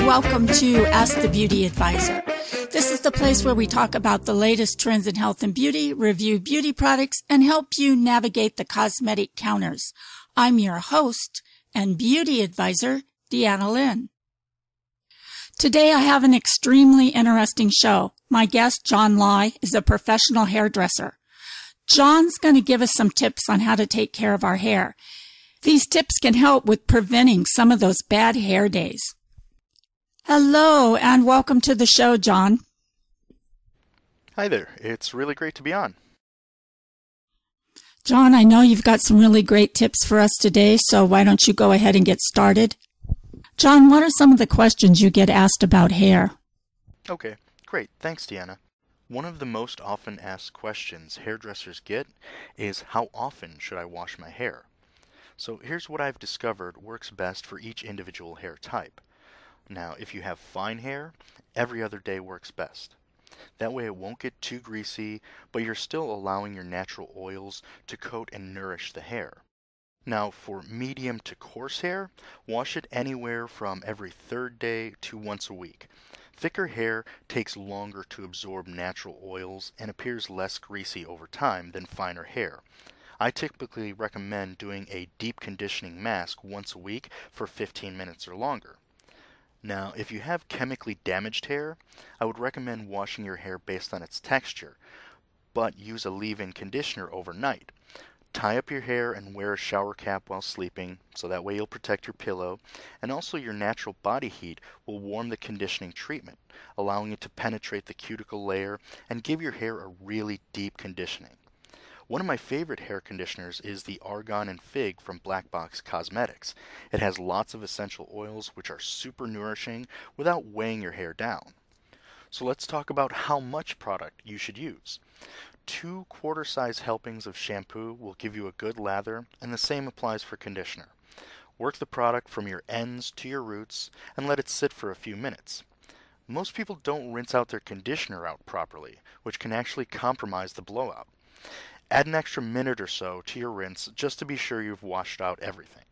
welcome to Ask the Beauty Advisor. This is the place where we talk about the latest trends in health and beauty, review beauty products, and help you navigate the cosmetic counters. I'm your host and beauty advisor, Deanna Lynn. Today I have an extremely interesting show. My guest, John Lai, is a professional hairdresser. John's going to give us some tips on how to take care of our hair. These tips can help with preventing some of those bad hair days. Hello, and welcome to the show, John. Hi there. It's really great to be on. John, I know you've got some really great tips for us today, so why don't you go ahead and get started? John, what are some of the questions you get asked about hair? Okay, great. Thanks, Deanna. One of the most often asked questions hairdressers get is, how often should I wash my hair? So here's what I've discovered works best for each individual hair type. Now, if you have fine hair, every other day works best. That way it won't get too greasy, but you're still allowing your natural oils to coat and nourish the hair. Now, for medium to coarse hair, wash it anywhere from every third day to once a week. Thicker hair takes longer to absorb natural oils and appears less greasy over time than finer hair. I typically recommend doing a deep conditioning mask once a week for 15 minutes or longer. Now, if you have chemically damaged hair, I would recommend washing your hair based on its texture, but use a leave-in conditioner overnight. Tie up your hair and wear a shower cap while sleeping, so that way you'll protect your pillow, and also your natural body heat will warm the conditioning treatment, allowing it to penetrate the cuticle layer and give your hair a really deep conditioning. One of my favorite hair conditioners is the Argan and Fig from Black Box Cosmetics. It has lots of essential oils which are super nourishing without weighing your hair down. So let's talk about how much product you should use. 2 quarter-size helpings of shampoo will give you a good lather, and the same applies for conditioner. Work the product from your ends to your roots and let it sit for a few minutes. Most people don't rinse out their conditioner out properly, which can actually compromise the blowout. Add an extra minute or so to your rinse just to be sure you've washed out everything.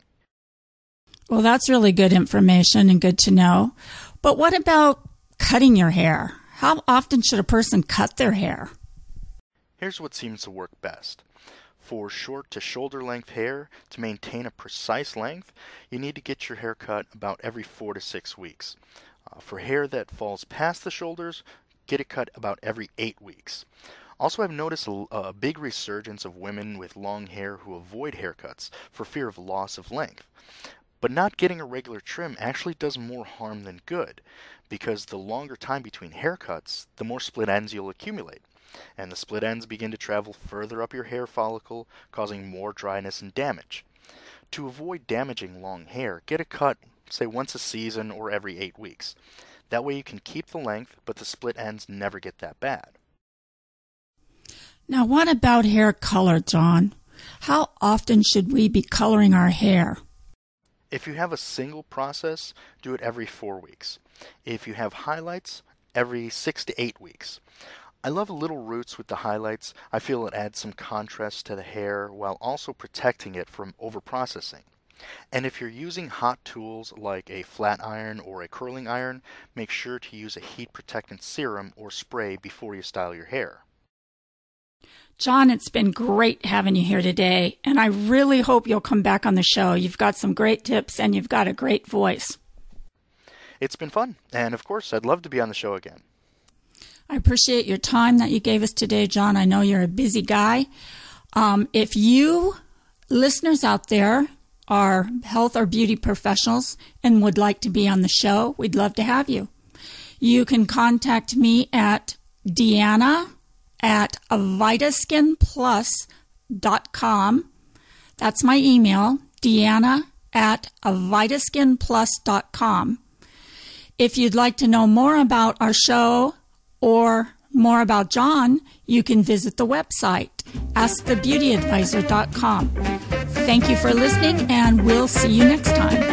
Well, that's really good information and good to know. But what about cutting your hair? How often should a person cut their hair? Here's what seems to work best. For short to shoulder length hair, to maintain a precise length, you need to get your hair cut about every 4 to 6 weeks. For hair that falls past the shoulders, get it cut about every 8 weeks. Also, I've noticed a big resurgence of women with long hair who avoid haircuts for fear of loss of length. But not getting a regular trim actually does more harm than good, because the longer time between haircuts, the more split ends you'll accumulate. And the split ends begin to travel further up your hair follicle, causing more dryness and damage. To avoid damaging long hair, get a cut, say once a season or every 8 weeks. That way you can keep the length, but the split ends never get that bad. Now, what about hair color, John? How often should we be coloring our hair? If you have a single process, do it every 4 weeks. If you have highlights, every 6 to 8 weeks. I love little roots with the highlights. I feel it adds some contrast to the hair while also protecting it from overprocessing. And if you're using hot tools like a flat iron or a curling iron, make sure to use a heat protectant serum or spray before you style your hair. John, it's been great having you here today, and I really hope you'll come back on the show. You've got some great tips, and you've got a great voice. It's been fun, and of course, I'd love to be on the show again. I appreciate your time that you gave us today, John. I know you're a busy guy. If you listeners out there are health or beauty professionals and would like to be on the show, we'd love to have you. You can contact me at Deanna@vitaskinplus.com. That's my email, Deanna@vitaskinplus.com. If you'd like to know more about our show or more about John, you can visit the website, askthebeautyadvisor.com. Thank you for listening, and we'll see you next time.